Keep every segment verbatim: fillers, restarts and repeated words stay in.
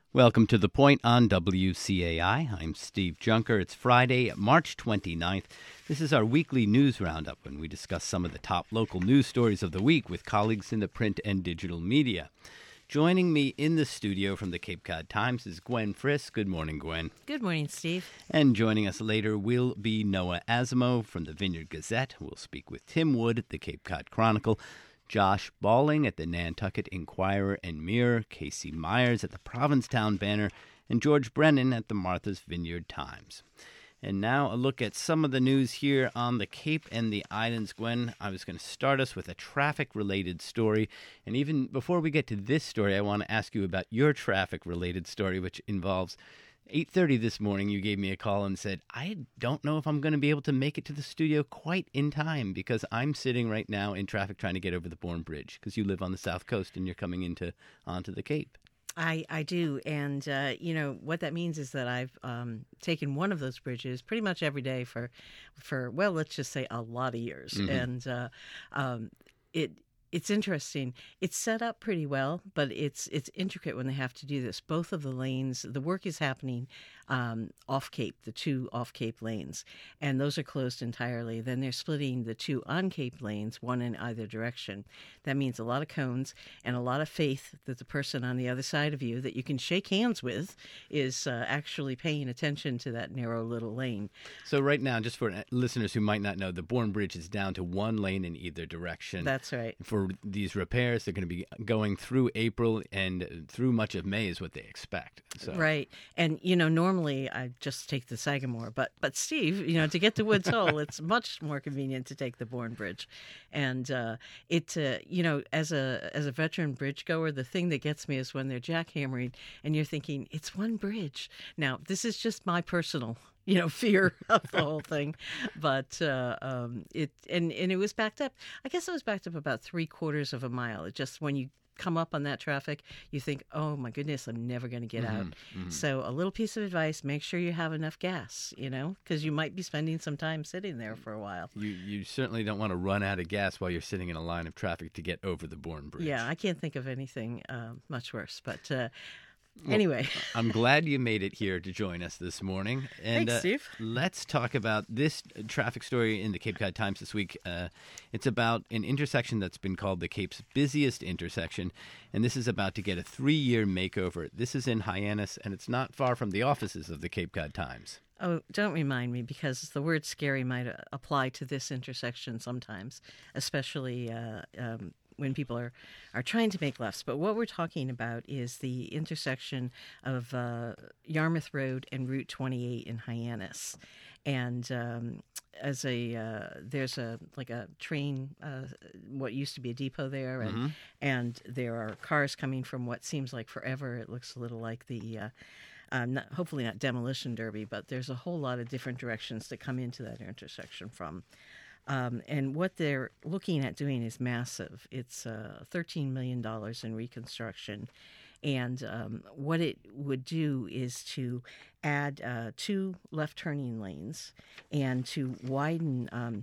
Welcome to The Point on W C A I. I'm Steve Junker. It's Friday, March twenty-ninth. This is our weekly news roundup when we discuss some of the top local news stories of the week with colleagues in the print and digital media. Joining me in the studio from the Cape Cod Times is Gwen Frisk. Good morning, Gwen. Good morning, Steve. And joining us later will be Noah Asimo from the Vineyard Gazette. We'll speak with Tim Wood at the Cape Cod Chronicle, Josh Balling at the Nantucket Inquirer and Mirror, Casey Myers at the Provincetown Banner, and George Brennan at the Martha's Vineyard Times. And now a look at some of the news here on the Cape and the Islands. Gwen, I was going to start us with a traffic-related story. And even before we get to this story, I want to ask you about your traffic-related story, which involves eight thirty this morning. You gave me a call and said, I don't know if I'm going to be able to make it to the studio quite in time because I'm sitting right now in traffic trying to get over the Bourne Bridge because you live on the South Coast and you're coming into onto the Cape. I, I do. And, uh, you know, what that means is that I've um, taken one of those bridges pretty much every day for, for well, let's just say a lot of years. Mm-hmm. And uh, um, it it's interesting. It's set up pretty well, but it's it's intricate when they have to do this. Both of the lanes, the work is happening um, off Cape, the two off Cape lanes, and those are closed entirely. Then they're splitting the two on Cape lanes, one in either direction. That means a lot of cones and a lot of faith that the person on the other side of you that you can shake hands with is uh, actually paying attention to that narrow little lane. So right now, just for listeners who might not know, the Bourne Bridge is down to one lane in either direction. That's right. For these repairs, they're going to be going through April and through much of May is what they expect. So. Right. And, you know, normally I just take the Sagamore, but, but Steve, you know, to get to Woods Hole, it's much more convenient to take the Bourne Bridge. And uh, it, uh, you know, as a as a veteran bridge goer, the thing that gets me is when they're jackhammering and you're thinking, it's one bridge. Now, this is just my personal you know, fear of the whole thing. But uh, um, it and, and it was backed up. I guess it was backed up about three quarters of a mile. It just when you come up on that traffic, you think, oh, my goodness, I'm never going to get mm-hmm, out. Mm-hmm. So a little piece of advice, make sure you have enough gas, you know, because you might be spending some time sitting there for a while. You you certainly don't want to run out of gas while you're sitting in a line of traffic to get over the Bourne Bridge. Yeah, I can't think of anything uh, much worse. But uh Well, anyway, I'm glad you made it here to join us this morning. And Thanks, uh, Steve. Let's talk about this traffic story in the Cape Cod Times this week. Uh, it's about an intersection that's been called the Cape's busiest intersection, and this is about to get a three-year makeover. This is in Hyannis, and it's not far from the offices of the Cape Cod Times. Oh, don't remind me, because the word scary might apply to this intersection sometimes, especially uh, um, when people are, are trying to make lefts. But what we're talking about is the intersection of uh, Yarmouth Road and Route twenty-eight in Hyannis. And um, as a uh, there's a like a train, uh, what used to be a depot there, and, mm-hmm. and there are cars coming from what seems like forever. It looks a little like the... Uh, Um, not, hopefully not demolition derby, but there's a whole lot of different directions to come into that intersection from. Um, and what they're looking at doing is massive. It's uh, thirteen million dollars in reconstruction. And um, what it would do is to add uh, two left-turning lanes and to widen, um,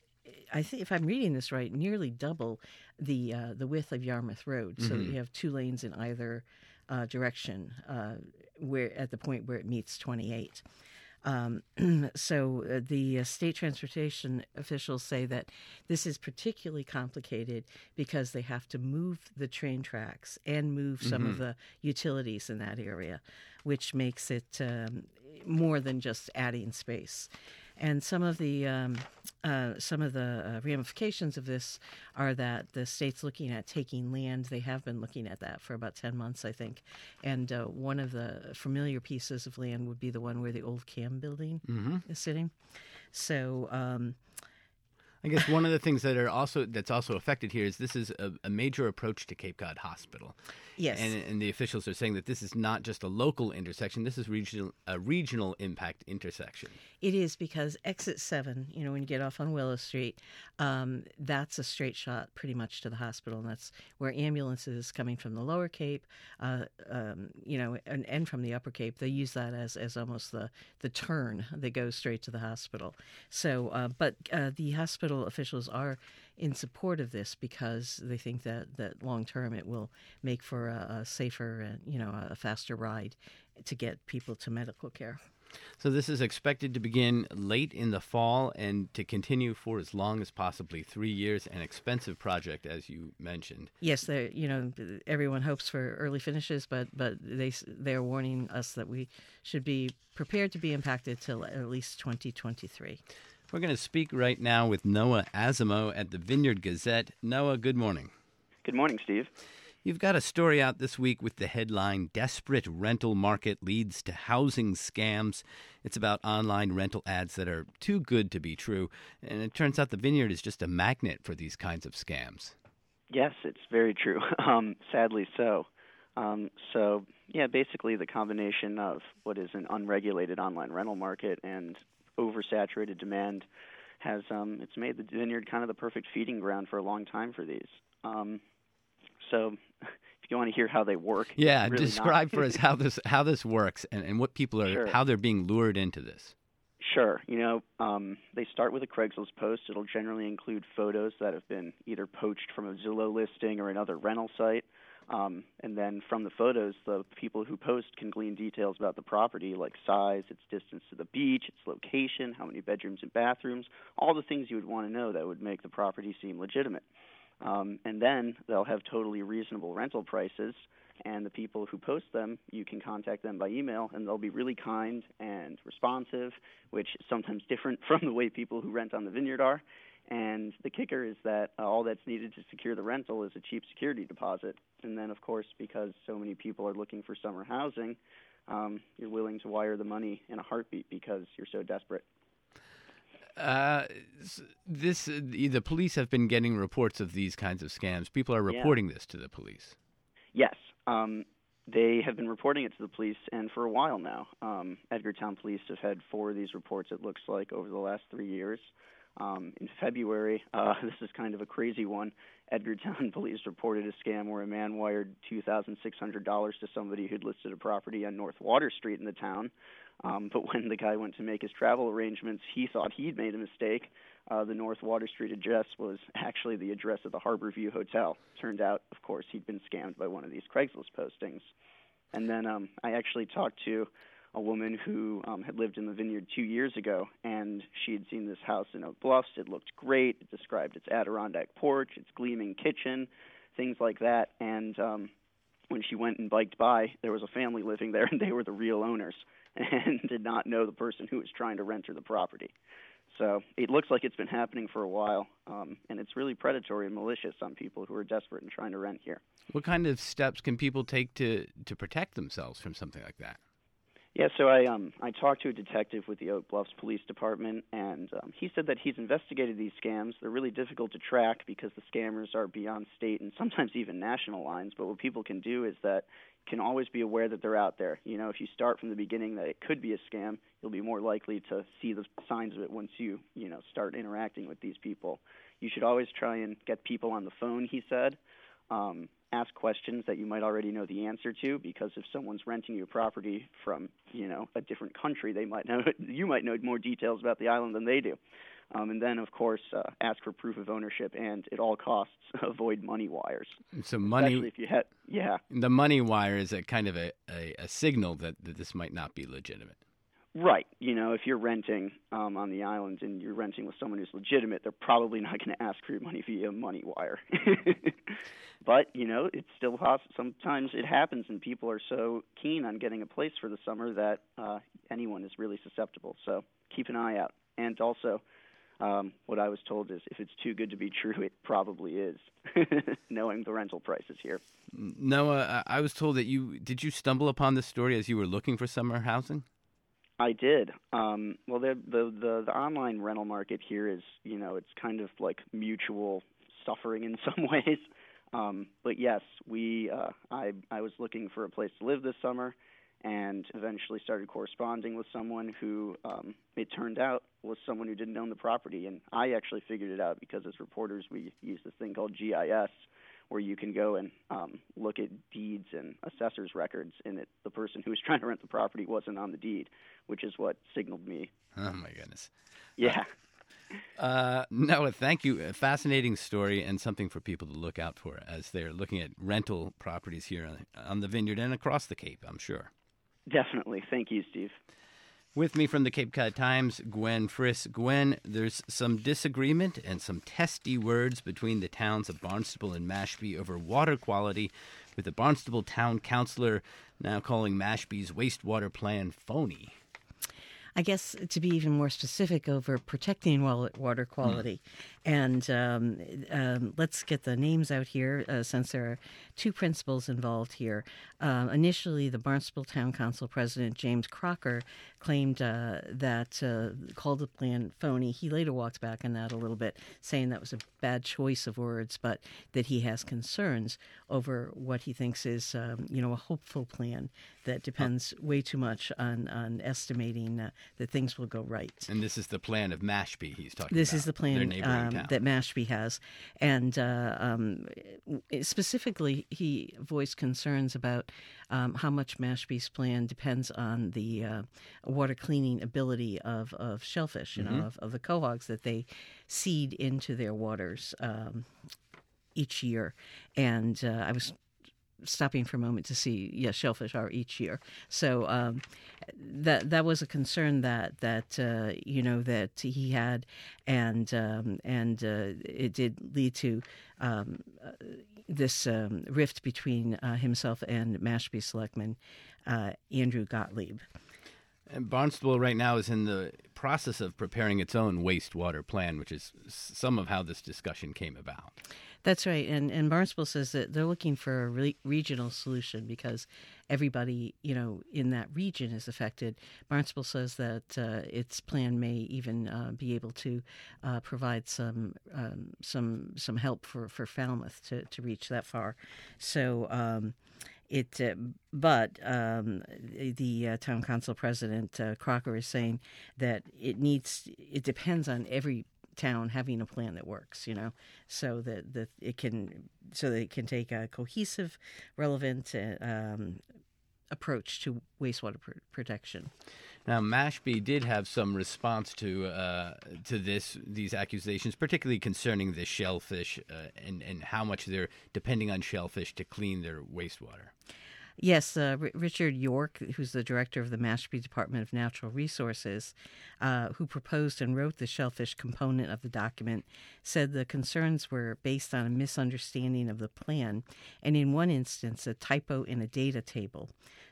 I think if I'm reading this right, nearly double the uh, the width of Yarmouth Road. Mm-hmm. So that you have two lanes in either uh, direction uh, where at the point where it meets twenty-eight. Um, so uh, the uh, state transportation officials say that this is particularly complicated because they have to move the train tracks and move some mm-hmm. of the utilities in that area, which makes it um, more than just adding space. And some of the um, uh, some of the uh, ramifications of this are that the state's looking at taking land. They have been looking at that for about ten months, I think. And uh, one of the familiar pieces of land would be the one where the old C A M building mm-hmm. is sitting. So um, I guess one of the things that are also that's also affected here is this is a, a major approach to Cape Cod Hospital. Yes. And, and the officials are saying that this is not just a local intersection. This is regional, a regional impact intersection. It is, because exit seven, you know, when you get off on Willow Street, um, that's a straight shot pretty much to the hospital. And that's where ambulances coming from the Lower Cape, uh, um, you know, and, and from the Upper Cape, they use that as, as almost the, the turn that goes straight to the hospital. So, uh, but uh, the hospital officials are in support of this because they think that, that long term it will make for a, a safer and, you know, a faster ride to get people to medical care. So this is expected to begin late in the fall and to continue for as long as possibly three years. An expensive project, as you mentioned. Yes, they you know everyone hopes for early finishes, but but they they're warning us that we should be prepared to be impacted till at least twenty twenty-three. We're going to speak right now with Noah Azamo at the Vineyard Gazette. Noah, good morning. Good morning, Steve. You've got a story out this week with the headline, Desperate Rental Market Leads to Housing Scams. It's about online rental ads that are too good to be true. And it turns out the Vineyard is just a magnet for these kinds of scams. Yes, it's very true. Um, sadly so. Um, so, yeah, basically the combination of what is an unregulated online rental market and oversaturated demand has um, it's made the Vineyard kind of the perfect feeding ground for a long time for these. Um, so if you want to hear how they work. Yeah, really describe not. for us how this how this works and, and what people are, Sure. how they're being lured into this. Sure. You know, um, they start with a Craigslist post. It'll generally include photos that have been either poached from a Zillow listing or another rental site. Um, and then from the photos, the people who post can glean details about the property, like size, its distance to the beach, its location, how many bedrooms and bathrooms, all the things you would want to know that would make the property seem legitimate. Um, and then they'll have totally reasonable rental prices, and the people who post them, you can contact them by email, and they'll be really kind and responsive, which is sometimes different from the way people who rent on the Vineyard are. And the kicker is that uh, all that's needed to secure the rental is a cheap security deposit. And then, of course, because so many people are looking for summer housing, um, you're willing to wire the money in a heartbeat because you're so desperate. Uh, this uh, the police have been getting reports of these kinds of scams. People are reporting yeah. this to the police. Yes, um, they have been reporting it to the police, and for a while now. Um, Edgartown Police have had four of these reports, it looks like, over the last three years. Um, in February, uh, this is kind of a crazy one, Edgartown Police reported a scam where a man wired two thousand six hundred dollars to somebody who'd listed a property on North Water Street in the town. Um, but when the guy went to make his travel arrangements, he thought he'd made a mistake. Uh, the North Water Street address was actually the address of the Harborview Hotel. Turned out, of course, he'd been scammed by one of these Craigslist postings. And then um, I actually talked to a woman who um, had lived in the Vineyard two years ago, and she had seen this house in Oak Bluffs. It looked great. It described its Adirondack porch, its gleaming kitchen, things like that. And um, when she went and biked by, there was a family living there, and they were the real owners and did not know the person who was trying to rent her the property. So it looks like it's been happening for a while, um, and it's really predatory and malicious on people who are desperate and trying to rent here. What kind of steps can people take to, to protect themselves from something like that? Yeah, so I um I talked to a detective with the Oak Bluffs Police Department, and um, he said that he's investigated these scams. They're really difficult to track because the scammers are beyond state and sometimes even national lines. But what people can do is that can always be aware that they're out there. You know, if you start from the beginning that it could be a scam, you'll be more likely to see the signs of it once you, you know, start interacting with these people. You should always try and get people on the phone, he said. Um, ask questions that you might already know the answer to, because if someone's renting you a property from, you know, a different country, they might know you might know more details about the island than they do. Um, and then, of course, uh, ask for proof of ownership, and at all costs, avoid money wires. So money, especially if you had, yeah, the money wire is a kind of a, a, a signal that, that this might not be legitimate. Right. You know, if you're renting um, on the island and you're renting with someone who's legitimate, they're probably not going to ask for your money via money wire. But, you know, it's still possible. Sometimes it happens, and people are so keen on getting a place for the summer that uh, anyone is really susceptible. So keep an eye out. And also, um, what I was told is if it's too good to be true, it probably is, knowing the rental prices here. Noah, I was told that you – did you stumble upon this story as you were looking for summer housing? I did. Um, well, the, the the the online rental market here is, you know, it's kind of like mutual suffering in some ways. Um, but yes, we uh, I I was looking for a place to live this summer, and eventually started corresponding with someone who um, it turned out was someone who didn't own the property, and I actually figured it out because as reporters we use this thing called G I S, where you can go and um, look at deeds and assessor's records, and it, the person who was trying to rent the property wasn't on the deed, which is what signaled me. Oh, my goodness. Yeah. Uh, Noah, thank you. A fascinating story and something for people to look out for as they're looking at rental properties here on, on the Vineyard and across the Cape, I'm sure. Definitely. Thank you, Steve. With me from the Cape Cod Times, Gwen Friss. Gwen, there's some disagreement and some testy words between the towns of Barnstable and Mashpee over water quality, with the Barnstable Town Councillor now calling Mashpee's wastewater plan phony. I guess to be even more specific, over protecting water quality. Mm. And um, um, let's get the names out here, uh, since there are two principals involved here. Uh, initially, the Barnstable Town Council President, James Crocker, claimed uh, that, uh, called the plan phony. He later walked back on that a little bit, saying that was a bad choice of words, but that he has concerns over what he thinks is, um, you know, a hopeful plan that depends way too much on, on estimating uh, that things will go right. And this is the plan of Mashpee he's talking this about. This is the plan um, that Mashpee has. And uh, um, specifically, he voiced concerns about um, how much Mashpee's plan depends on the uh, water cleaning ability of, of shellfish, you mm-hmm. know, of, of the quahogs that they seed into their waters um, each year. And uh, I was stopping for a moment to see, yes, shellfish are each year. So um, that that was a concern that that uh, you know that he had, and um, and uh, it did lead to um, uh, this um, rift between uh, himself and Mashpee selectman uh, Andrew Gottlieb. And Barnstable right now is in the process of preparing its own wastewater plan, which is some of how this discussion came about. That's right, and and Barnstable says that they're looking for a re- regional solution because everybody, you know, in that region is affected. Barnstable says that uh, its plan may even uh, be able to uh, provide some um, some some help for, for Falmouth to, to reach that far. So. Um, It, uh, but um, the uh, town council president uh, Crocker is saying that it needs. It depends on every town having a plan that works, you know, so that, that it can so that it can take a cohesive, relevant uh, um, approach to wastewater pr- protection. Now, Mashpee did have some response to uh, to this these accusations, particularly concerning the shellfish uh, and and how much they're depending on shellfish to clean their wastewater. Yes, uh, R- Richard York, who's the director of the Mashpee Department of Natural Resources, uh, who proposed and wrote the shellfish component of the document, said the concerns were based on a misunderstanding of the plan, and in one instance, a typo in a data table.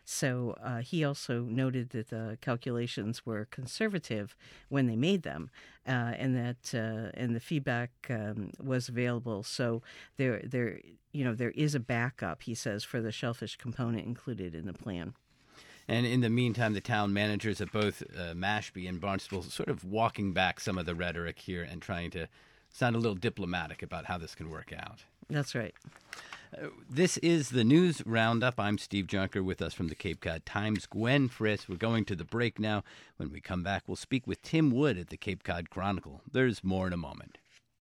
So uh, he also noted that the calculations were conservative when they made them, uh, and that uh, and the feedback um, was available. So there, there, you know, there is a backup, he says, for the shellfish component included in the plan. And in the meantime, the town managers at both uh, Mashpee and Barnstable sort of walking back some of the rhetoric here and trying to sound a little diplomatic about how this can work out. That's right. Uh, this is the News Roundup. I'm Steve Junker. With us from the Cape Cod Times, Gwen Friss. We're going to the break now. When we come back, we'll speak with Tim Wood at the Cape Cod Chronicle. There's more in a moment.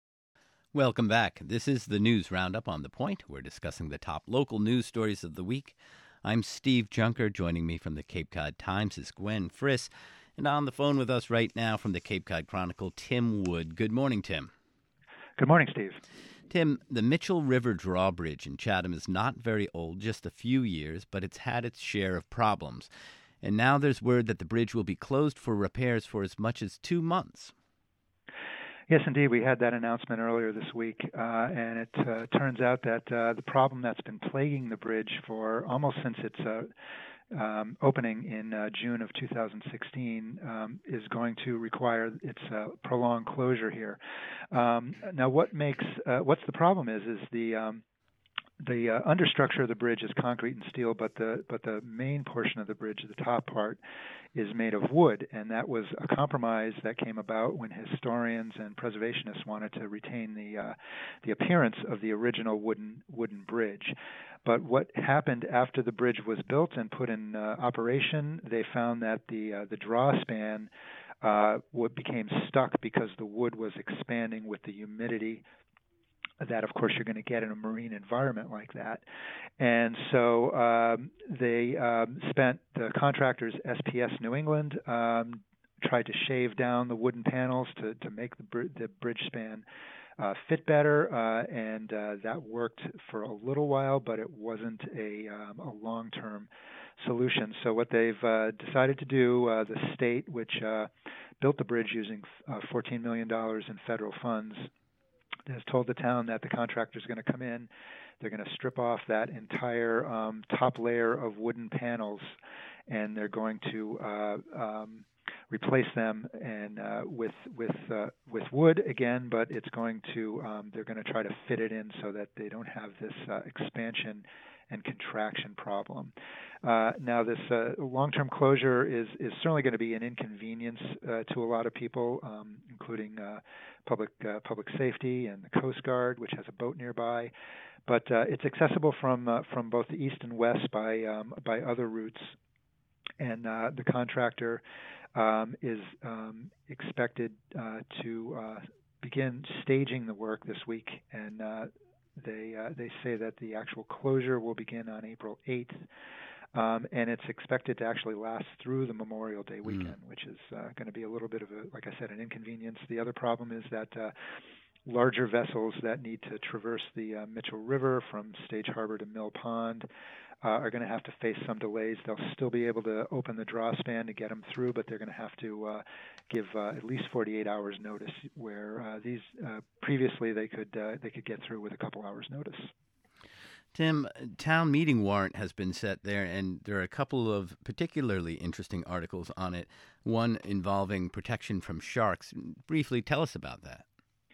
Welcome back. This is the News Roundup on The Point. We're discussing the top local news stories of the week. I'm Steve Junker. Joining me from the Cape Cod Times is Gwen Friss. And on the phone with us right now from the Cape Cod Chronicle, Tim Wood. Good morning, Tim. Good morning, Steve. Tim, the Mitchell River Drawbridge in Chatham is not very old, just a few years, but it's had its share of problems. And now there's word that the bridge will be closed for repairs for as much as two months. Yes, indeed. We had that announcement earlier this week, uh, and it uh, turns out that uh, the problem that's been plaguing the bridge for almost since its uh, um, opening in uh, June of two thousand sixteen um, is going to require its uh, prolonged closure here. Um, now, what makes uh, what's the problem is is the um, the uh, understructure of the bridge is concrete and steel, but the but the main portion of the bridge, the top part, is made of wood, and that was a compromise that came about when historians and preservationists wanted to retain the uh, the appearance of the original wooden wooden bridge. But what happened after the bridge was built and put in uh, operation, they found that the uh, the draw span uh, what became stuck because the wood was expanding with the humidity that, of course, you're going to get in a marine environment like that. And so um, they um, spent, the contractors, S P S New England, um, tried to shave down the wooden panels to, to make the, br- the bridge span uh, fit better, uh, and uh, that worked for a little while, but it wasn't a, um, a long-term solution. So what they've uh, decided to do, uh, the state, which uh, built the bridge using uh, fourteen million dollars in federal funds, has told the town that the contractor is going to come in. They're going to strip off that entire um, top layer of wooden panels, and they're going to uh, um, replace them and uh, with with uh, with wood again. But it's going to um, they're going to try to fit it in so that they don't have this uh, expansion and contraction problem. Uh, now, this uh, long-term closure is, is certainly going to be an inconvenience uh, to a lot of people, um, including uh, public uh, public safety and the Coast Guard, which has a boat nearby. But uh, it's accessible from uh, from both the east and west by um, by other routes, and uh, the contractor um, is um, expected uh, to uh, begin staging the work this week, and uh, They uh, they say that the actual closure will begin on April eighth, um, and it's expected to actually last through the Memorial Day weekend, mm. which is uh, going to be a little bit of a, like I said, an inconvenience. The other problem is that uh, larger vessels that need to traverse the uh, Mitchell River from Stage Harbor to Mill Pond uh, are going to have to face some delays. They'll still be able to open the draw span to get them through, but they're going to have to uh, give uh, at least forty-eight hours notice, where uh, these uh, previously they could uh, they could get through with a couple hours notice. Tim, town meeting warrant has been set there, and there are a couple of particularly interesting articles on it, one involving protection from sharks. Briefly, tell us about that.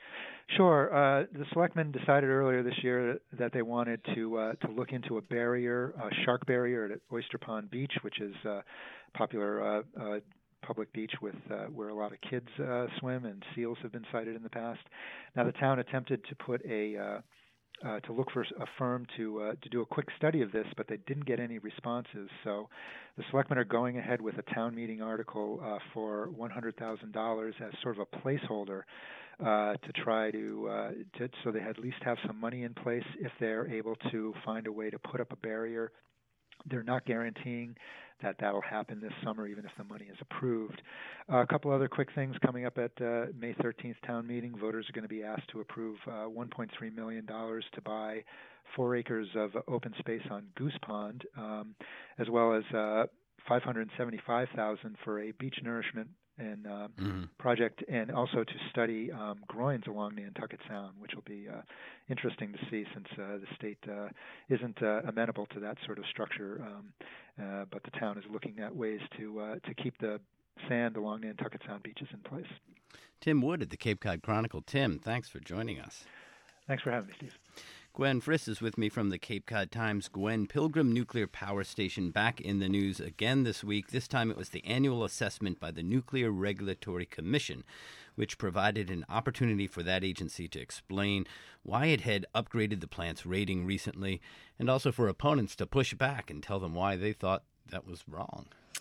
Sure. Uh, the selectmen decided earlier this year that they wanted to uh, to look into a barrier, a shark barrier at Oyster Pond Beach, which is a popular uh, uh, public beach with uh, where a lot of kids uh, swim, and seals have been sighted in the past. Now, the town attempted to put a uh, uh, to look for a firm to uh, to do a quick study of this, but they didn't get any responses. So, the selectmen are going ahead with a town meeting article uh, for one hundred thousand dollars as sort of a placeholder. Uh, to try to, uh, to, so they at least have some money in place if they're able to find a way to put up a barrier. They're not guaranteeing that that'll happen this summer, even if the money is approved. Uh, a couple other quick things coming up at uh, May thirteenth town meeting. Voters are going to be asked to approve uh, one point three million dollars to buy four acres of open space on Goose Pond, um, as well as uh, five hundred seventy-five thousand dollars for a beach nourishment and uh, mm-hmm. project, and also to study um, groins along Nantucket Sound, which will be uh, interesting to see since uh, the state uh, isn't uh, amenable to that sort of structure. Um, uh, but the town is looking at ways to uh, to keep the sand along Nantucket Sound beaches in place. Tim Wood at the Cape Cod Chronicle. Tim, thanks for joining us. Thanks for having me, Steve. Gwen Friss is with me from the Cape Cod Times. Gwen, Pilgrim Nuclear Power Station back in the news again this week. This time it was the annual assessment by the Nuclear Regulatory Commission, which provided an opportunity for that agency to explain why it had upgraded the plant's rating recently, and also for opponents to push back and tell them why they thought that was wrong.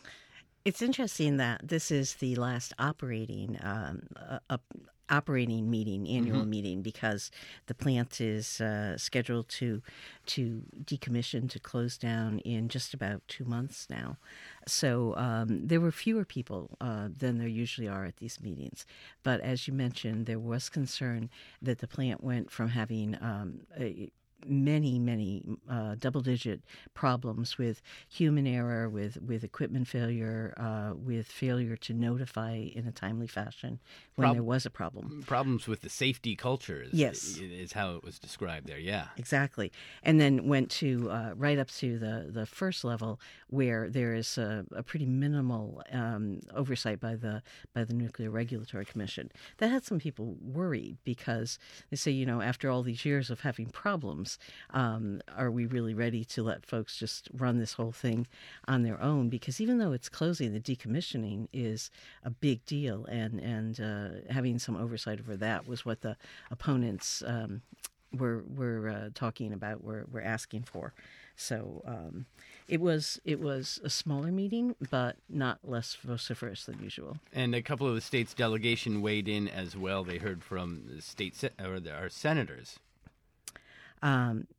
It's interesting that this is the last operating um, uh, up, operating meeting, annual mm-hmm. meeting, because the plant is uh, scheduled to to decommission, to close down in just about two months now. So um, there were fewer people uh, than there usually are at these meetings. But as you mentioned, there was concern that the plant went from having um, a many, many uh, double-digit problems with human error, with, with equipment failure, uh, with failure to notify in a timely fashion when Prob- there was a problem. Problems with the safety culture is, yes. is how it was described there, yeah. Exactly. And then went to uh, right up to the, the first level where there is a, a pretty minimal um, oversight by the by the Nuclear Regulatory Commission. That had some people worried because they say, you know, after all these years of having problems, Um, are we really ready to let folks just run this whole thing on their own? Because even though it's closing, the decommissioning is a big deal, and and uh, having some oversight over that was what the opponents um, were were uh, talking about, were were asking for. So um, it was it was a smaller meeting, but not less vociferous than usual. And a couple of the state's delegation weighed in as well. They heard from the state se- or the, our senators. Um,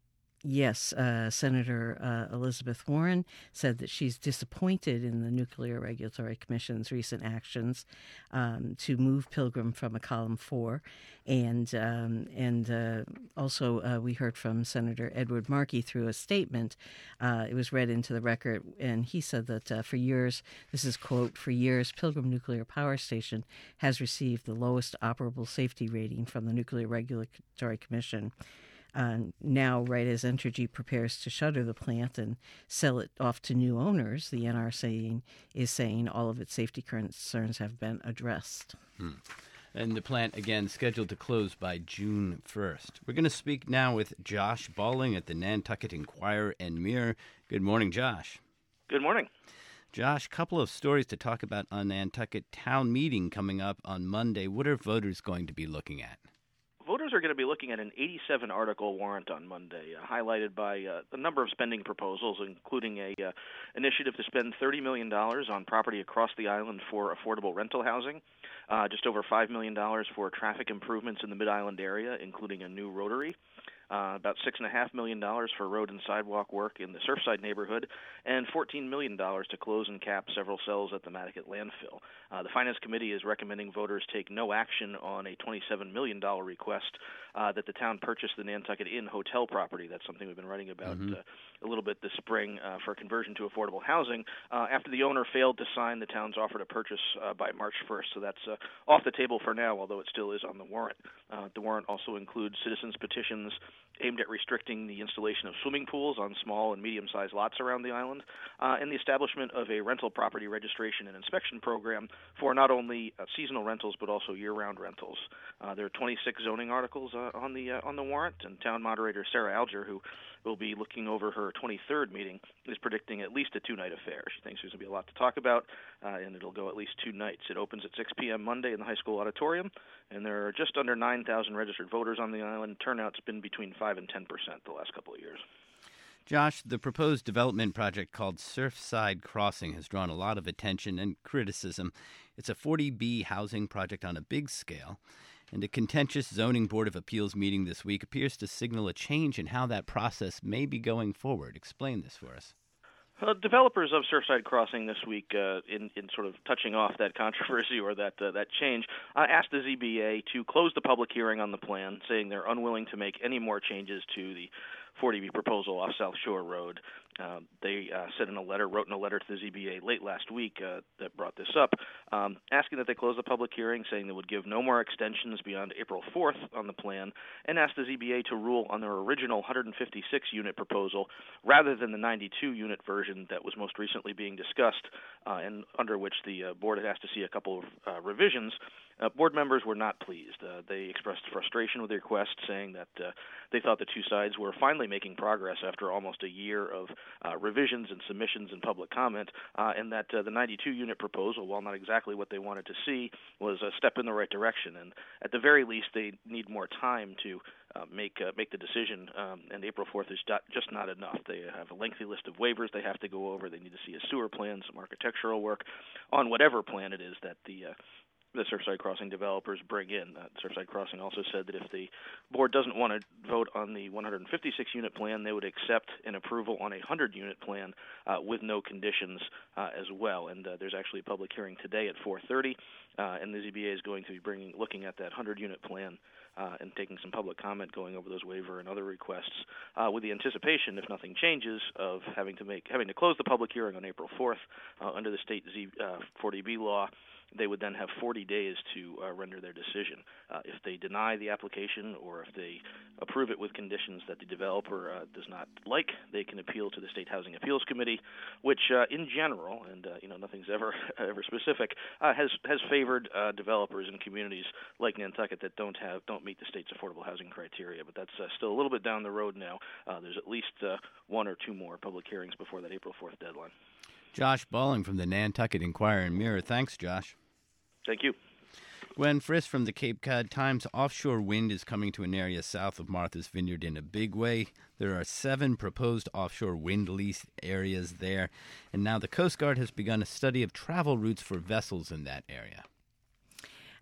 Yes, uh, Senator uh, Elizabeth Warren said that she's disappointed in the Nuclear Regulatory Commission's recent actions um, to move Pilgrim from a column four. And um, and uh, also uh, we heard from Senator Edward Markey through a statement. Uh, it was read into the record, and he said that uh, for years, this is quote, for years, Pilgrim Nuclear Power Station has received the lowest operable safety rating from the Nuclear Regulatory Commission. Uh, now, right as Entergy prepares to shutter the plant and sell it off to new owners, the N R C is saying all of its safety concerns have been addressed. Hmm. And the plant, again, scheduled to close by June first. We're going to speak now with Josh Balling at the Nantucket Enquirer and Mirror. Good morning, Josh. Good morning. Josh, couple of stories to talk about on Nantucket town meeting coming up on Monday. What are voters going to be looking at? Voters are going to be looking at an eighty-seven article warrant on Monday, uh, highlighted by uh, a number of spending proposals, including a uh, initiative to spend thirty million dollars on property across the island for affordable rental housing, uh, just over five million dollars for traffic improvements in the Mid-Island area, including a new rotary, uh, about six point five million dollars for road and sidewalk work in the Surfside neighborhood, and fourteen million dollars to close and cap several cells at the Mattocket landfill. Uh, the Finance Committee is recommending voters take no action on a twenty-seven million dollars request uh, that the town purchase the Nantucket Inn hotel property. That's something we've been writing about mm-hmm. uh, a little bit this spring uh, for conversion to affordable housing uh, after the owner failed to sign the town's offer to purchase uh, by March first. So that's uh, off the table for now, although it still is on the warrant. Uh, the warrant also includes citizens' petitions aimed at restricting the installation of swimming pools on small and medium-sized lots around the island, uh, and the establishment of a rental property registration and inspection program for not only uh, seasonal rentals but also year-round rentals. Uh, there are twenty-six zoning articles uh, on the uh, on the warrant, and Town Moderator Sarah Alger, who will be looking over her twenty-third meeting, is predicting at least a two-night affair. She thinks there's going to be a lot to talk about, uh, and it'll go at least two nights. It opens at six p.m. Monday in the high school auditorium, and there are just under nine thousand registered voters on the island. Turnout's been between five and ten percent the last couple of years. Josh, the proposed development project called Surfside Crossing has drawn a lot of attention and criticism. It's a forty B housing project on a big scale, and a contentious zoning board of appeals meeting this week appears to signal a change in how that process may be going forward. Explain this for us. Uh, developers of Surfside Crossing this week, uh, in, in sort of touching off that controversy or that uh, that change, uh, asked the Z B A to close the public hearing on the plan, saying they're unwilling to make any more changes to the forty B proposal off South Shore Road. Uh, they uh, said in a letter, wrote in a letter to the Z B A late last week uh, that brought this up, um, asking that they close the public hearing, saying they would give no more extensions beyond April fourth on the plan, and asked the Z B A to rule on their original one hundred fifty-six unit proposal rather than the ninety-two unit version that was most recently being discussed uh, and under which the uh, board had asked to see a couple of uh, revisions. Uh, board members were not pleased. Uh, they expressed frustration with the request, saying that uh, they thought the two sides were finally making progress after almost a year of uh, revisions and submissions and public comment, uh, and that uh, the ninety-two unit proposal, while not exactly what they wanted to see, was a step in the right direction. And at the very least, they need more time to uh, make uh, make the decision, um, and April fourth is just not enough. They have a lengthy list of waivers they have to go over. They need to see a sewer plan, some architectural work on whatever plan it is that the uh, the Surfside Crossing developers bring in. Uh, Surfside Crossing also said that if the board doesn't want to vote on the one hundred fifty-six unit plan, they would accept an approval on a one hundred unit plan uh, with no conditions uh, as well. And uh, there's actually a public hearing today at four thirty, uh, and the Z B A is going to be bringing, looking at that one hundred unit plan uh, and taking some public comment, going over those waiver and other requests, uh, with the anticipation, if nothing changes, of having to make having to close the public hearing on April fourth uh, under the state Z, uh, forty B law. They would then have forty days to uh, render their decision. Uh, if they deny the application or if they approve it with conditions that the developer uh, does not like, they can appeal to the State Housing Appeals Committee, which uh, in general, and uh, you know nothing's ever ever specific, uh, has has favored uh, developers in communities like Nantucket that don't have don't meet the state's affordable housing criteria. But that's uh, still a little bit down the road now. Uh, there's at least uh, one or two more public hearings before that April fourth deadline. Josh Balling from the Nantucket Enquirer and Mirror. Thanks, Josh. Thank you. Gwen Friss from the Cape Cod Times. Offshore wind is coming to an area south of Martha's Vineyard in a big way. There are seven proposed offshore wind lease areas there, and now the Coast Guard has begun a study of travel routes for vessels in that area.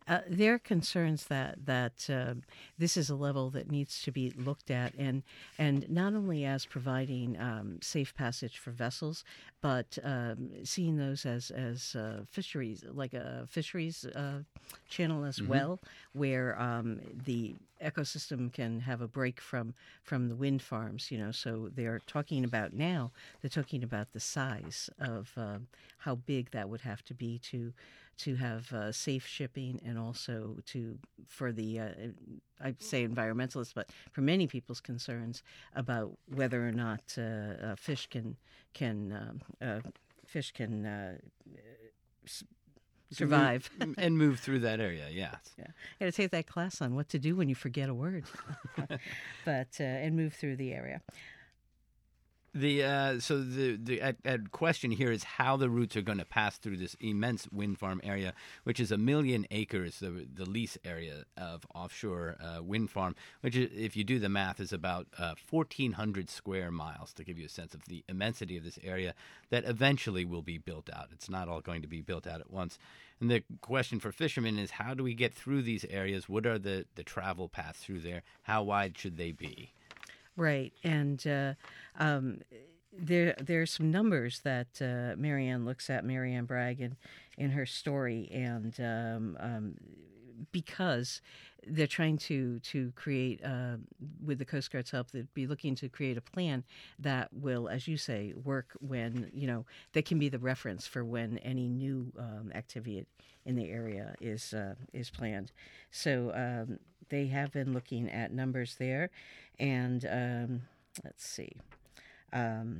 Uh, there are concerns that that uh, this is a level that needs to be looked at, and and not only as providing um, safe passage for vessels, but um, seeing those as as uh, fisheries, like a fisheries uh, channel as mm-hmm. well, where um, the ecosystem can have a break from from the wind farms. You know, so they're talking about now. They're talking about the size of uh, how big that would have to be to. to have uh, safe shipping, and also to for the uh, I'd say environmentalists, but for many people's concerns about whether or not uh, uh, fish can can um, uh, fish can uh, s- survive move, and move through that area. Yes, yeah. Got to take that class on what to do when you forget a word, but uh, and move through the area. The uh, so the the uh, uh, question here is how the routes are going to pass through this immense wind farm area, which is a million acres, the the lease area of offshore uh, wind farm, which is, if you do the math, is about uh, fourteen hundred square miles, to give you a sense of the immensity of this area that eventually will be built out. It's not all going to be built out at once. And the question for fishermen is, how do we get through these areas? What are the, the travel paths through there? How wide should they be? Right, and uh, um, there there are some numbers that uh, Marianne looks at, Marianne Bragg, in, in her story, and um, um, because they're trying to to create, uh, with the Coast Guard's help, they'd be looking to create a plan that will, as you say, work when, you know, that can be the reference for when any new um, activity in the area is uh, is planned. So um, they have been looking at numbers there. And um, let's see. Um,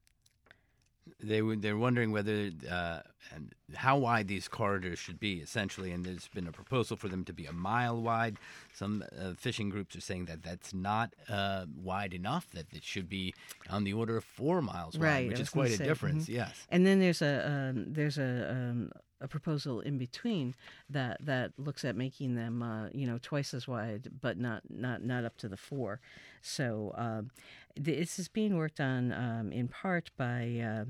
they were they're wondering whether uh, and how wide these corridors should be, essentially. And there's been a proposal for them to be a mile wide. Some uh, fishing groups are saying that that's not uh, wide enough; that it should be on the order of four miles wide, right, which is quite a say, difference. Mm-hmm. Yes. And then there's a um, there's a um, a proposal in between that, that looks at making them, uh, you know, twice as wide, but not, not, not up to the four. So um, this is being worked on um, in part by uh,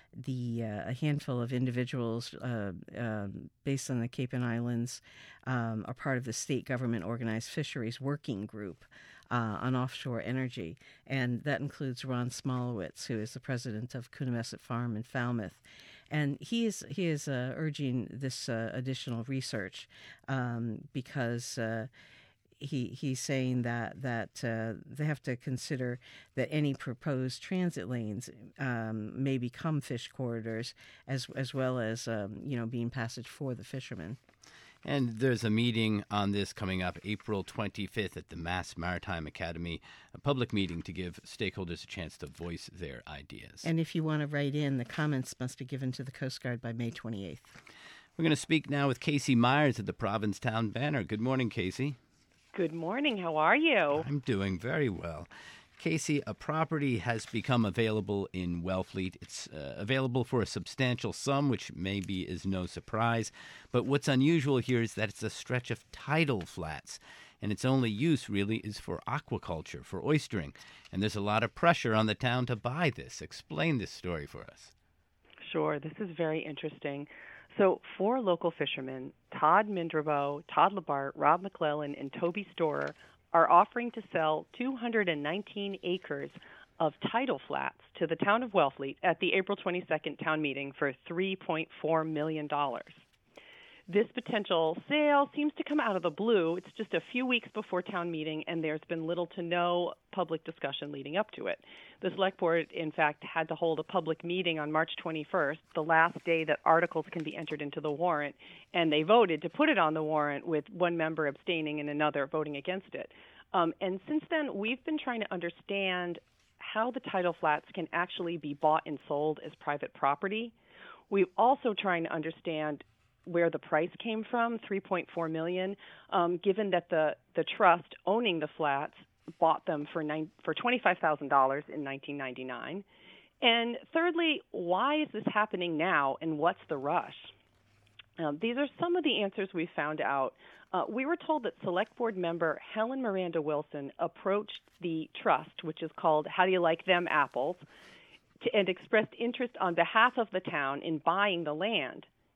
the uh, a handful of individuals uh, uh, based on the Cape and Islands, um, are part of the state government organized fisheries working group Uh, on offshore energy, and that includes Ron Smolowitz, who is the president of Coonamessett Farm in Falmouth, and he is he is uh, urging this uh, additional research um, because uh, he he's saying that that uh, they have to consider that any proposed transit lanes um, may become fish corridors, as as well as um, you know being passage for the fishermen. And there's a meeting on this coming up April twenty-fifth at the Mass Maritime Academy, a public meeting to give stakeholders a chance to voice their ideas. And if you want to write in, the comments must be given to the Coast Guard by May twenty-eighth. We're going to speak now with Casey Myers at the Provincetown Banner. Good morning, Casey. Good morning. How are you? I'm doing very well. Casey, a property has become available in Wellfleet. It's uh, available for a substantial sum, which maybe is no surprise. But what's unusual here is that it's a stretch of tidal flats, and its only use really is for aquaculture, for oystering. And there's a lot of pressure on the town to buy this. Explain this story for us. Sure. This is very interesting. So four local fishermen, Todd Mindrabo, Todd Labart, Rob McClellan, and Toby Storer, are offering to sell two hundred nineteen acres of tidal flats to the town of Wellfleet at the April twenty-second town meeting for three point four million dollars. This potential sale seems to come out of the blue. It's just a few weeks before town meeting, and there's been little to no public discussion leading up to it. The Select Board, in fact, had to hold a public meeting on March twenty-first, the last day that articles can be entered into the warrant, and they voted to put it on the warrant with one member abstaining and another voting against it. Um, and since then, we've been trying to understand how the tidal flats can actually be bought and sold as private property. We're also trying to understand where the price came from, three point four million dollars, um, given that the, the trust owning the flats bought them for nine, for twenty-five thousand dollars in nineteen ninety-nine. And thirdly, why is this happening now, and what's the rush? Um, these are some of the answers we found out. Uh, we were told that Select Board member Helen Miranda Wilson approached the trust, which is called How Do You Like Them Apples, to, and expressed interest on behalf of the town in buying the land.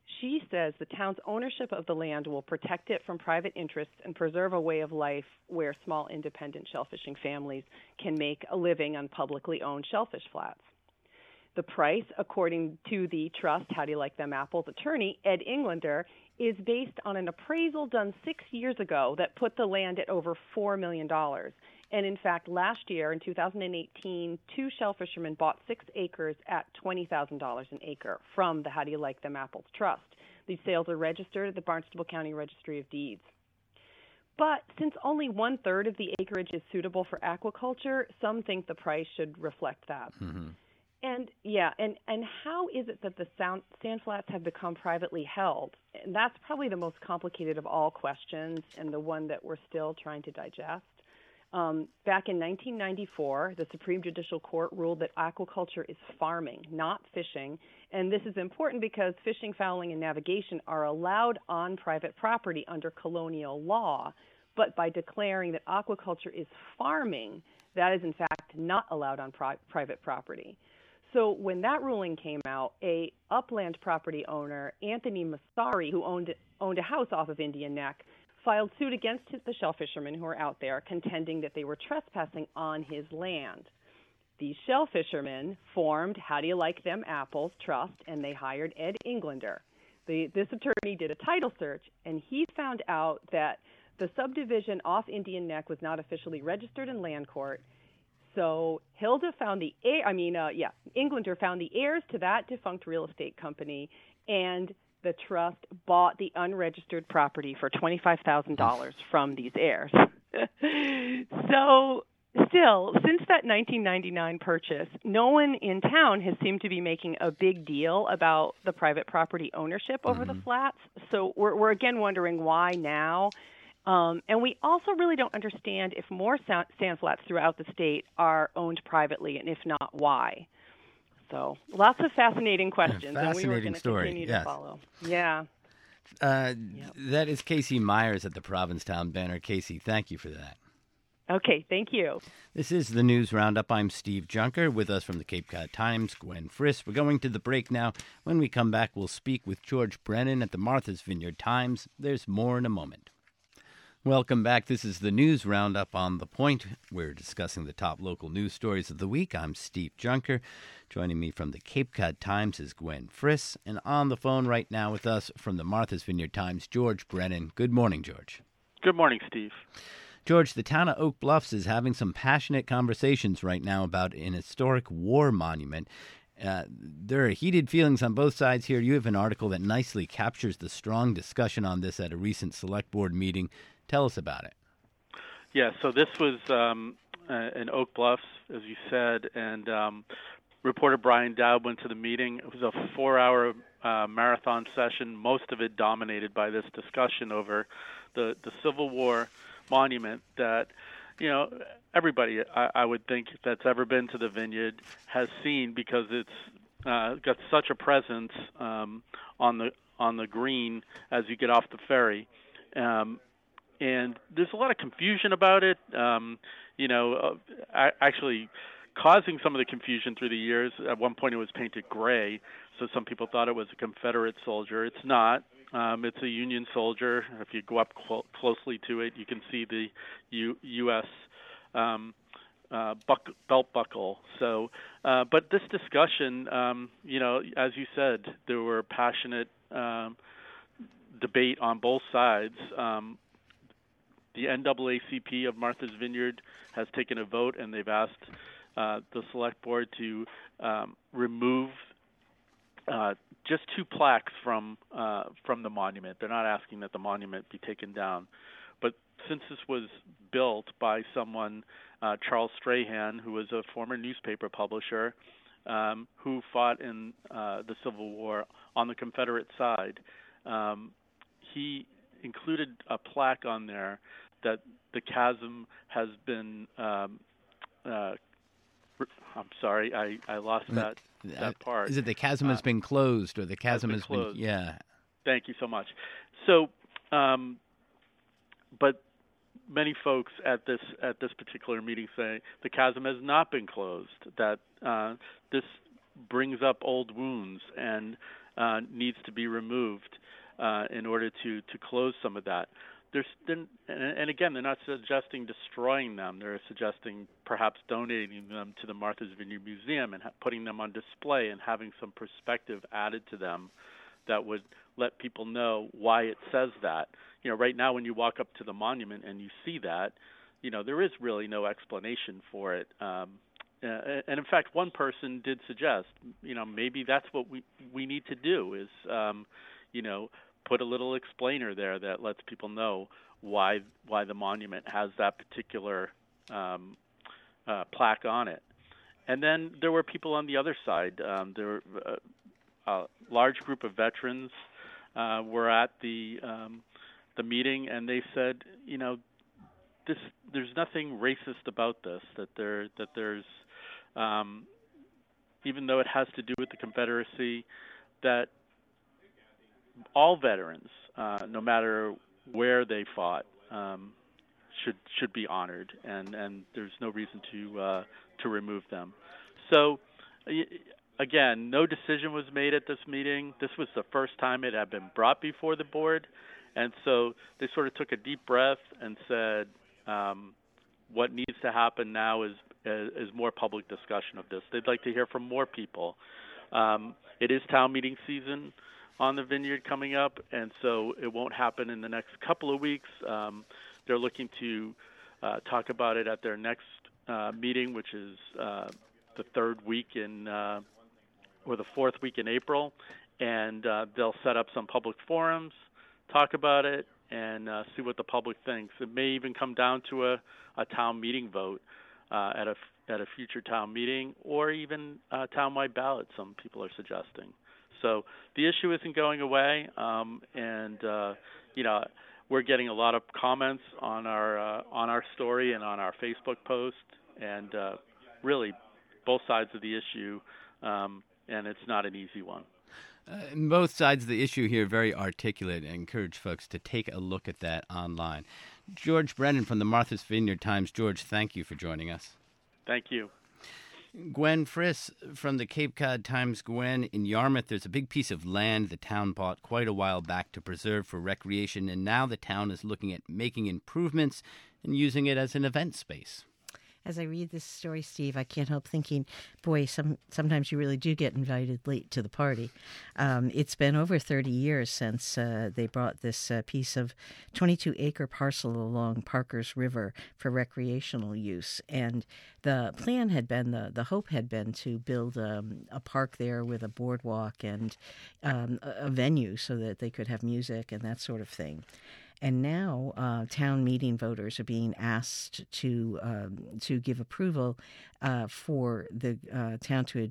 She says the town's ownership of the land will protect it from private interests and preserve a way of life where small independent shellfishing families can make a living on publicly owned shellfish flats. The price, according to the trust How Do You Like Them Apples attorney, Ed Englander, is based on an appraisal done six years ago that put the land at over four million dollars. And in fact, last year, in two thousand eighteen, two shell fishermen bought six acres at twenty thousand dollars an acre from the How Do You Like Them Apples Trust. These sales are registered at the Barnstable County Registry of Deeds. But since only one-third of the acreage is suitable for aquaculture, some think the price should reflect that. Mm-hmm. And yeah, and, and how is it that the sound, sand flats have become privately held? And that's probably the most complicated of all questions and the one that we're still trying to digest. Um, back in nineteen ninety-four, the Supreme Judicial Court ruled that aquaculture is farming, not fishing. And this is important because fishing, fouling, and navigation are allowed on private property under colonial law. But by declaring that aquaculture is farming, that is in fact not allowed on pri- private property. So when that ruling came out, a upland property owner, Anthony Massari, who owned owned a house off of Indian Neck, filed suit against the shell fishermen who were out there, contending that they were trespassing on his land. These shell fishermen formed How Do You Like Them Apples Trust, and they hired Ed Englander. The, this attorney did a title search, and he found out that the subdivision off Indian Neck was not officially registered in land court. So Hilda found the heir, I mean, uh, yeah, Englander found the heirs to that defunct real estate company, and the trust bought the unregistered property for twenty-five thousand dollars from these heirs. So still, since that nineteen ninety-nine purchase, no one in town has seemed to be making a big deal about the private property ownership over mm-hmm. the flats. So we're, we're again wondering why now. Um, and we also really don't understand if more sand flats throughout the state are owned privately, and if not, why. So lots of fascinating questions, yeah, fascinating and we were going to story. continue yes. to follow. Yeah. Uh, yep. That is Casey Myers at the Provincetown Banner. Casey, thank you for that. Okay, thank you. This is the News Roundup. I'm Steve Junker. With us from the Cape Cod Times, Gwen Friss. We're going to the break now. When we come back, we'll speak with George Brennan at the Martha's Vineyard Times. There's more in a moment. Welcome back. This is the News Roundup on The Point. We're discussing the top local news stories of the week. I'm Steve Junker. Joining me from the Cape Cod Times is Gwen Friss. And on the phone right now with us from the Martha's Vineyard Times, George Brennan. Good morning, George. Good morning, Steve. George, the town of Oak Bluffs is having some passionate conversations right now about an historic war monument. Uh, there are heated feelings on both sides here. You have an article that nicely captures the strong discussion on this at a recent select board meeting. Tell us about it. Yeah, so this was um, uh, in Oak Bluffs, as you said, and um, reporter Brian Dowd went to the meeting. It was a four-hour uh, marathon session, most of it dominated by this discussion over the, the Civil War monument that, you know, everybody, I, I would think, that's ever been to the Vineyard has seen because it's uh, got such a presence um, on the on the green as you get off the ferry. Um, And there's a lot of confusion about it, um, you know, uh, actually causing some of the confusion through the years. At one point it was painted gray, so some people thought it was a Confederate soldier. It's not. Um, it's a Union soldier. If you go up cl- closely to it, you can see the U- U.S. Um, uh, buck- belt buckle. So, uh, but this discussion, um, you know, as you said, there were passionate um, debate on both sides. Um, The N double A C P of Martha's Vineyard has taken a vote, and they've asked uh, the select board to um, remove uh, just two plaques from uh, from the monument. They're not asking that the monument be taken down. But since this was built by someone, uh, Charles Strahan, who was a former newspaper publisher, um, who fought in uh, the Civil War on the Confederate side, um, he included a plaque on there that the chasm has been, um, uh, I'm sorry, I, I lost that, that part. Is it the chasm has uh, been closed or the chasm has been has closed. been, yeah. Thank you so much. So, um, but many folks at this at this particular meeting say the chasm has not been closed, that uh, this brings up old wounds, and uh, needs to be removed uh, in order to, to close some of that. There's, and, and again, they're not suggesting destroying them. They're suggesting perhaps donating them to the Martha's Vineyard Museum and ha- putting them on display and having some perspective added to them that would let people know why it says that. You know, right now when you walk up to the monument and you see that, you know, there is really no explanation for it. Um, uh, and in fact, one person did suggest, you know, maybe that's what we, we need to do is, um, you know, put a little explainer there that lets people know why why the monument has that particular um, uh, plaque on it. And then there were people on the other side. Um, there were uh, a large group of veterans uh, were at the um, the meeting, and they said, you know, this there's nothing racist about this. That there that there's um, even though it has to do with the Confederacy, that all veterans, uh, no matter where they fought, um, should should be honored, and, and there's no reason to uh, to remove them. So, again, no decision was made at this meeting. This was the first time it had been brought before the board, and so they sort of took a deep breath and said, um, what needs to happen now is, is is more public discussion of this. They'd like to hear from more people. Um, it is town meeting season on the vineyard coming up, and so it won't happen in the next couple of weeks. Um, they're looking to uh, talk about it at their next uh, meeting, which is uh, the third week in, uh, or the fourth week in April, and uh, they'll set up some public forums, talk about it, and uh, see what the public thinks. It may even come down to a, a town meeting vote uh, at a at a future town meeting, or even a townwide ballot, some people are suggesting. So the issue isn't going away, um, and uh, you know, we're getting a lot of comments on our uh, on our story and on our Facebook post, and uh, really both sides of the issue, um, and it's not an easy one. Uh, and both sides of the issue here very articulate. I encourage folks to take a look at that online. George Brennan from the Martha's Vineyard Times. George, thank you for joining us. Thank you. Gwen Friss from the Cape Cod Times. Gwen, in Yarmouth, there's a big piece of land the town bought quite a while back to preserve for recreation, and now the town is looking at making improvements and using it as an event space. As I read this story, Steve, I can't help thinking, boy, some sometimes you really do get invited late to the party. Um, it's been over thirty years since uh, they brought this uh, piece of twenty-two acre parcel along Parker's River for recreational use. And the plan had been, the, the hope had been to build um, a park there with a boardwalk and um, a, a venue so that they could have music and that sort of thing. And now uh, town meeting voters are being asked to um, to give approval uh, for the uh, town to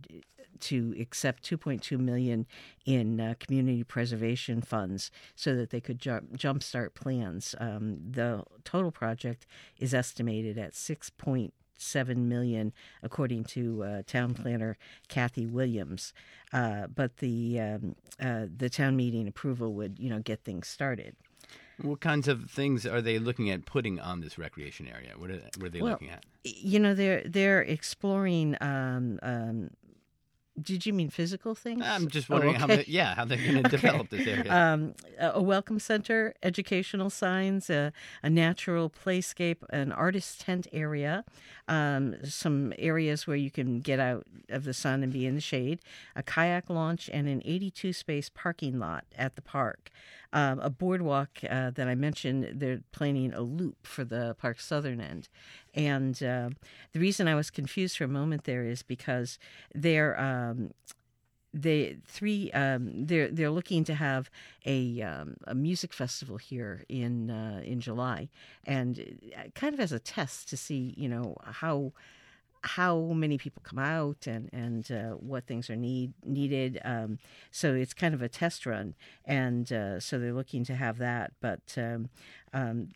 to accept two point two million dollars in uh, community preservation funds so that they could jump, jumpstart plans. Um, the total project is estimated at six point seven million dollars, according to uh, town planner Kathy Williams. Uh, but the um, uh, the town meeting approval would, you know, get things started. What kinds of things are they looking at putting on this recreation area? What are, what are they well, looking at? You know, they're they're exploring. Um, um, did you mean physical things? I'm just wondering oh, okay. how they, yeah, how they're going to okay. develop this area. Um, a welcome center, educational signs, a, a natural playscape, an artist tent area, um, some areas where you can get out of the sun and be in the shade, a kayak launch, and an eighty-two space parking lot at the park. Um, a boardwalk uh, that I mentioned, they're planning a loop for the park's southern end. And uh, the reason I was confused for a moment there is because they're um, they three um, they're they're looking to have a um, a music festival here in uh, in July, and kind of as a test to see, you know, how. how many people come out and, and uh, what things are need, needed. Um, so it's kind of a test run. And uh, so they're looking to have that. But um, um,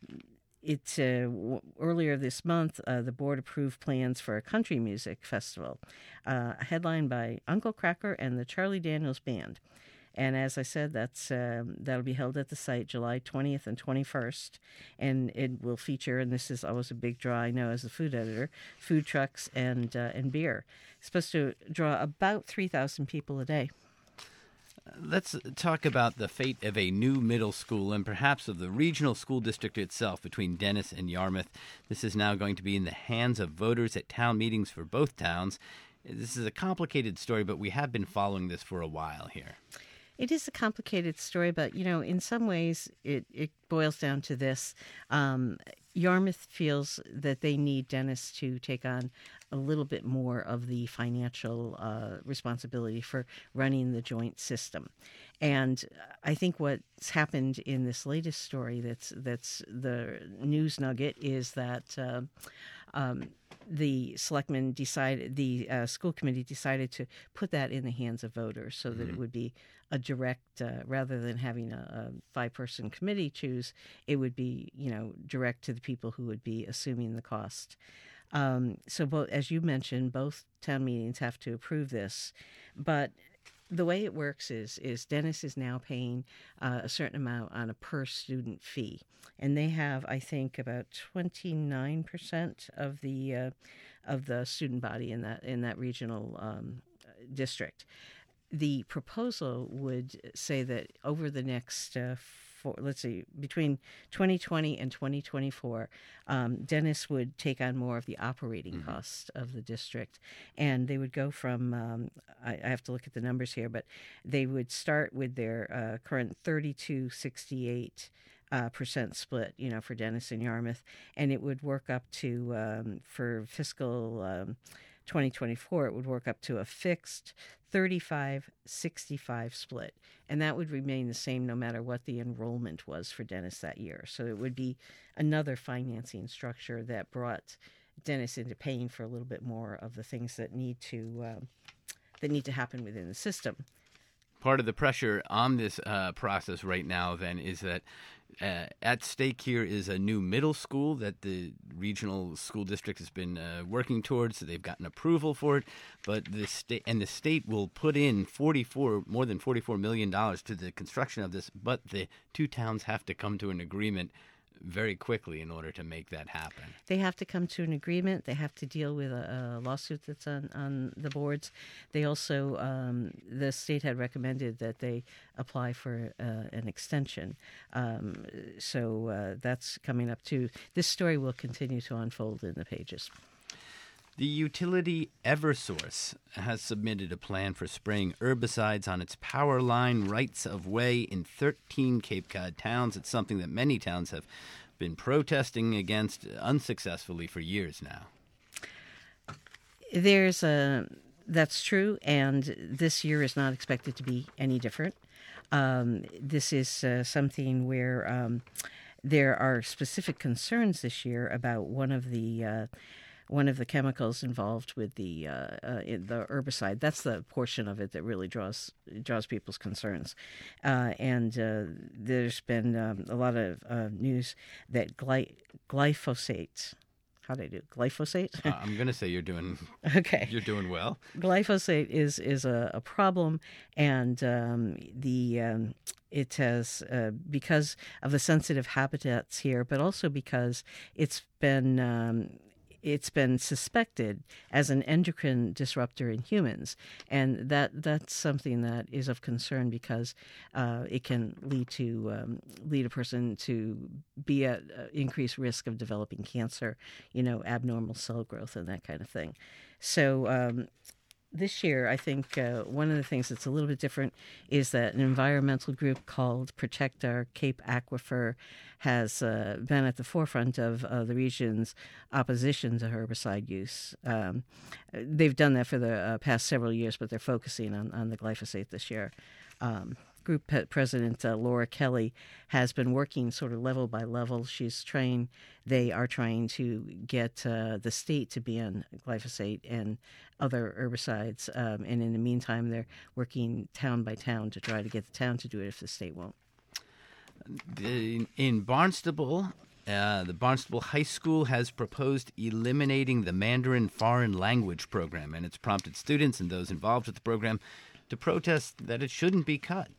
it, uh, w- earlier this month, uh, the board approved plans for a country music festival, uh, headlined by Uncle Kracker and the Charlie Daniels Band. And as I said, that's um, that'll be held at the site July twentieth and twenty-first. And it will feature, and this is always a big draw, I know as a food editor, food trucks and uh, and beer. It's supposed to draw about three thousand people a day. Let's talk about the fate of a new middle school and perhaps of the regional school district itself between Dennis and Yarmouth. This is now going to be in the hands of voters at town meetings for both towns. This is a complicated story, but we have been following this for a while here. It is a complicated story, but, you know, in some ways it, it boils down to this. Um, Yarmouth feels that they need Dennis to take on a little bit more of the financial uh, responsibility for running the joint system. And I think what's happened in this latest story that's that's the news nugget is that uh, um, the selectmen decided, the uh, school committee decided to put that in the hands of voters so that mm-hmm. it would be a direct, uh, rather than having a, a five-person committee choose, it would be, you know, direct to the people who would be assuming the cost. Um, so, both, as you mentioned, both town meetings have to approve this, but the way it works is is Dennis is now paying uh, a certain amount on a per student fee, and they have, I think, about twenty-nine percent of the uh, of the student body in that in that regional um, district. The proposal would say that over the next, uh, four, let's see, between twenty twenty and twenty twenty-four, um, Dennis would take on more of the operating mm-hmm. costs of the district. And they would go from, um, I, I have to look at the numbers here, but they would start with their uh, current thirty-two sixty-eight Uh, percent split, you know, for Dennis and Yarmouth, and it would work up to, um, for fiscal um, twenty twenty-four, it would work up to a fixed thirty-five sixty-five split, and that would remain the same no matter what the enrollment was for Dennis that year. So it would be another financing structure that brought Dennis into paying for a little bit more of the things that need to um, that need to happen within the system. Part of the pressure on this uh, process right now, then, is that uh, at stake here is a new middle school that the regional school district has been uh, working towards. So they've gotten approval for it, but the state and the state will put in forty-four more than forty-four million dollars to the construction of this. But the two towns have to come to an agreement very quickly in order to make that happen. They have to come to an agreement. They have to deal with a, a lawsuit that's on, on the boards. They also, um, the state had recommended that they apply for uh, an extension. Um, so uh, that's coming up too. This story will continue to unfold in the pages. The utility Eversource has submitted a plan for spraying herbicides on its power line rights of way in thirteen Cape Cod towns. It's something that many towns have been protesting against unsuccessfully for years now. There's a, that's true, and this year is not expected to be any different. Um, this is uh, something where um, there are specific concerns this year about one of the uh, one of the chemicals involved with the uh, uh, in the herbicide. That's the portion of it that really draws draws people's concerns. Uh, and uh, there's been um, a lot of uh, news that gly- glyphosate. How do I do glyphosate? uh, I'm going to say you're doing okay. You're doing well. Glyphosate is is a, a problem, and um, the um, it has uh, because of the sensitive habitats here, but also because it's been um, it's been suspected as an endocrine disruptor in humans, and that that's something that is of concern because uh, it can lead to um, lead a person to be at uh, increased risk of developing cancer, you know, abnormal cell growth and that kind of thing. So um, this year, I think uh, one of the things that's a little bit different is that an environmental group called Protect Our Cape Aquifer has uh, been at the forefront of uh, the region's opposition to herbicide use. Um, they've done that for the uh, past several years, but they're focusing on, on the glyphosate this year. Um, Group President uh, Laura Kelly has been working sort of level by level. She's trying, they are trying to get uh, the state to ban glyphosate and other herbicides. Um, and in the meantime, they're working town by town to try to get the town to do it if the state won't. In, in Barnstable, uh, the Barnstable High School has proposed eliminating the Mandarin Foreign Language program, and it's prompted students and those involved with the program to protest that it shouldn't be cut.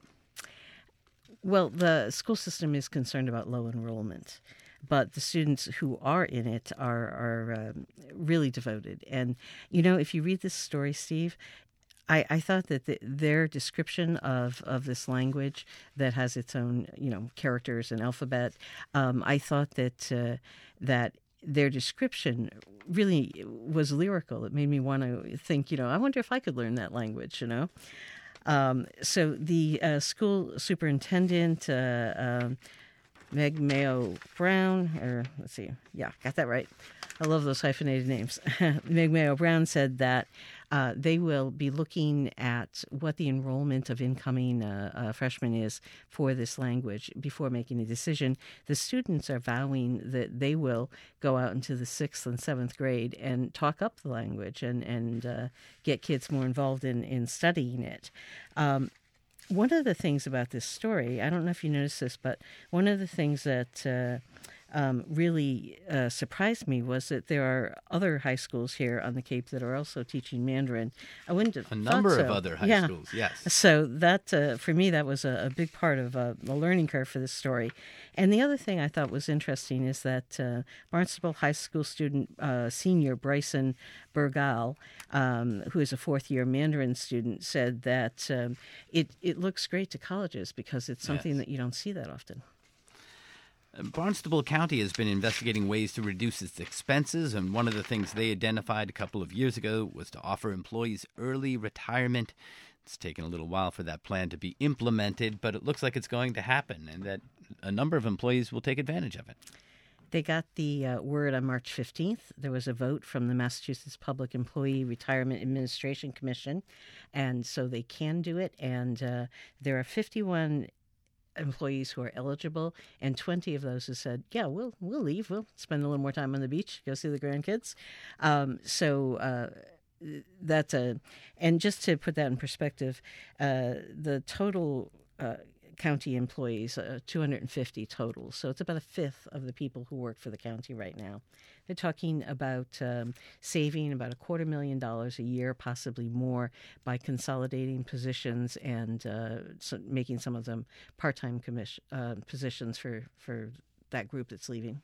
Well, the school system is concerned about low enrollment, but the students who are in it are are um, really devoted. And, you know, if you read this story, Steve, I, I thought that the, their description of, of this language that has its own, you know, characters and alphabet, um, I thought that uh, that their description really was lyrical. It made me want to think, you know, I wonder if I could learn that language, you know. Um, so the uh, school superintendent, uh, um, Meg Mayo Brown, or let's see, yeah, got that right. I love those hyphenated names. Meg Mayo Brown said that uh, they will be looking at what the enrollment of incoming uh, uh, freshmen is for this language before making a decision. The students are vowing that they will go out into the sixth and seventh grade and talk up the language and, and uh, get kids more involved in, in studying it. Um, One of the things about this story, I don't know if you noticed this, but one of the things that uh, um, really uh, surprised me was that there are other high schools here on the Cape that are also teaching Mandarin. I wouldn't have a number so. of other high yeah. schools, yes. So that, uh, for me, that was a, a big part of uh, the learning curve for this story. And the other thing I thought was interesting is that uh, Barnstable High School student, uh, senior Bryson Burgal, um, who is a fourth-year Mandarin student, said that um, it, it looks great to colleges because it's something yes. that you don't see that often. Barnstable County has been investigating ways to reduce its expenses, and one of the things they identified a couple of years ago was to offer employees early retirement. It's taken a little while for that plan to be implemented, but it looks like it's going to happen, and that a number of employees will take advantage of it. They got the uh, word on March fifteenth. There was a vote from the Massachusetts Public Employee Retirement Administration Commission, and so they can do it, and uh, there are fifty-one employees who are eligible, and twenty of those have said, yeah, we'll we'll leave. We'll spend a little more time on the beach, go see the grandkids. Um, so uh, that's a, and just to put that in perspective, uh, the total uh, county employees, uh, two hundred fifty total. So it's about a fifth of the people who work for the county right now. They're talking about um, saving about a quarter million dollars a year, possibly more, by consolidating positions and uh, so making some of them part-time commission, uh, positions for, for that group that's leaving.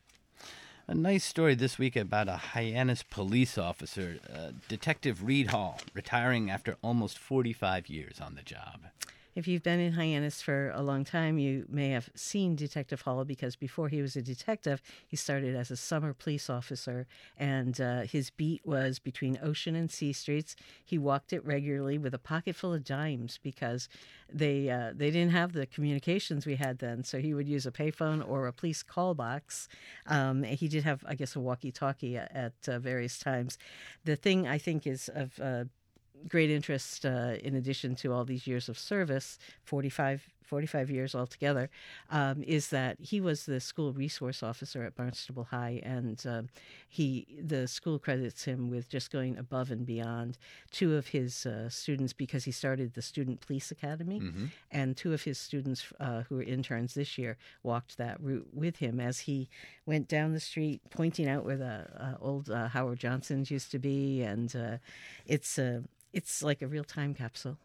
A nice story this week about a Hyannis police officer, uh, Detective Reed Hall, retiring after almost forty-five years on the job. If you've been in Hyannis for a long time, you may have seen Detective Hall because before he was a detective, he started as a summer police officer, and uh, his beat was between Ocean and C Streets. He walked it regularly with a pocket full of dimes because they uh, they didn't have the communications we had then, so he would use a payphone or a police call box. Um, he did have, I guess, a walkie-talkie at, at uh, various times. The thing I think is of uh, great interest, uh, in addition to all these years of service, forty-five, forty-five years altogether, um, is that he was the school resource officer at Barnstable High, and uh, he the school credits him with just going above and beyond. Two of his uh, students, because he started the Student Police Academy, mm-hmm. and two of his students uh, who were interns this year walked that route with him as he went down the street pointing out where the uh, old uh, Howard Johnson's used to be, and uh, it's uh, It's like a real time capsule.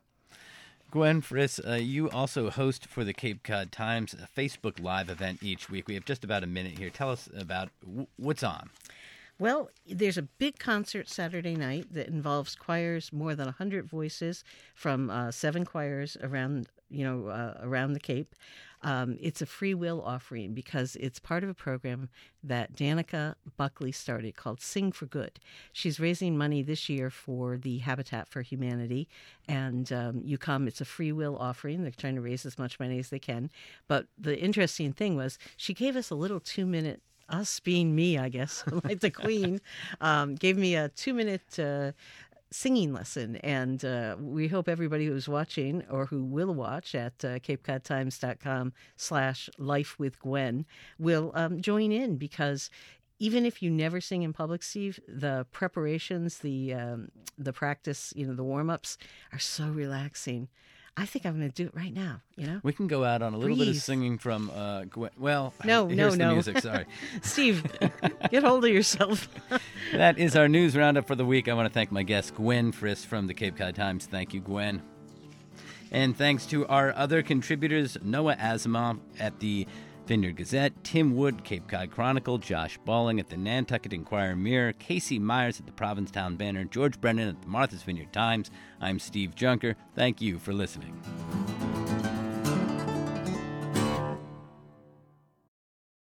Gwen Friss, uh, you also host for the Cape Cod Times a Facebook Live event each week. We have just about a minute here. Tell us about w- what's on. Well, there's a big concert Saturday night that involves choirs, more than one hundred voices from uh, seven choirs around, you know, uh, around the Cape. Um, it's a free will offering because it's part of a program that Danica Buckley started called Sing for Good. She's raising money this year for the Habitat for Humanity, and um, you come, it's a free will offering. They're trying to raise as much money as they can. But the interesting thing was she gave us a little two-minute, us being me, I guess, like the Queen, um, gave me a two-minute uh, singing lesson, and uh, we hope everybody who's watching or who will watch at uh, capecodtimes.com slash life with Gwen will um, join in, because even if you never sing in public, Steve, the preparations, the um, the practice, you know, the warm-ups are so relaxing. I think I'm going to do it right now, you know? We can go out on a little Breathe. bit of singing from, uh, Gwen. Well, no, here's no, the no. music, sorry. Steve, get hold of yourself. That is our news roundup for the week. I want to thank my guest, Gwen Friss from the Cape Cod Times. Thank you, Gwen. And thanks to our other contributors, Noah Asimov at the Vineyard Gazette, Tim Wood, Cape Cod Chronicle, Josh Balling at the Nantucket Enquirer-Mirror, Casey Myers at the Provincetown Banner, George Brennan at the Martha's Vineyard Times. I'm Steve Junker. Thank you for listening.